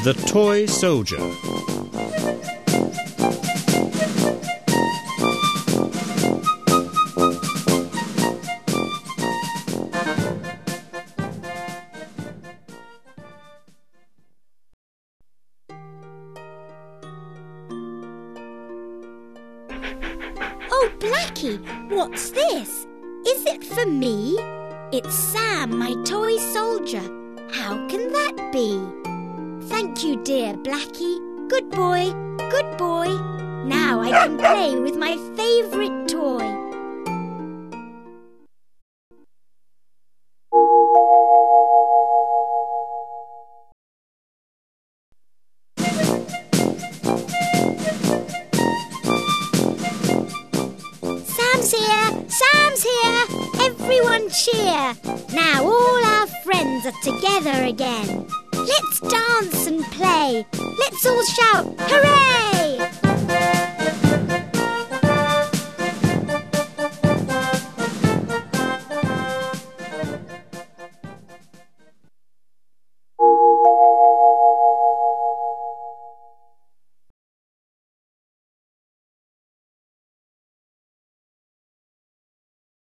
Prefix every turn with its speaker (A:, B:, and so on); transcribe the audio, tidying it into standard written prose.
A: The Toy Soldier.
B: Oh, Blackie, what's this? Is it for me? It's Sam, my toy soldier. How can that be? Thank you, dear Blackie. Good boy, good boy. Now I can play with my favourite toy. Sam's here! Sam's here! Everyone cheer! Now all our friends are together again. Let's dance and play. Let's all shout, hooray!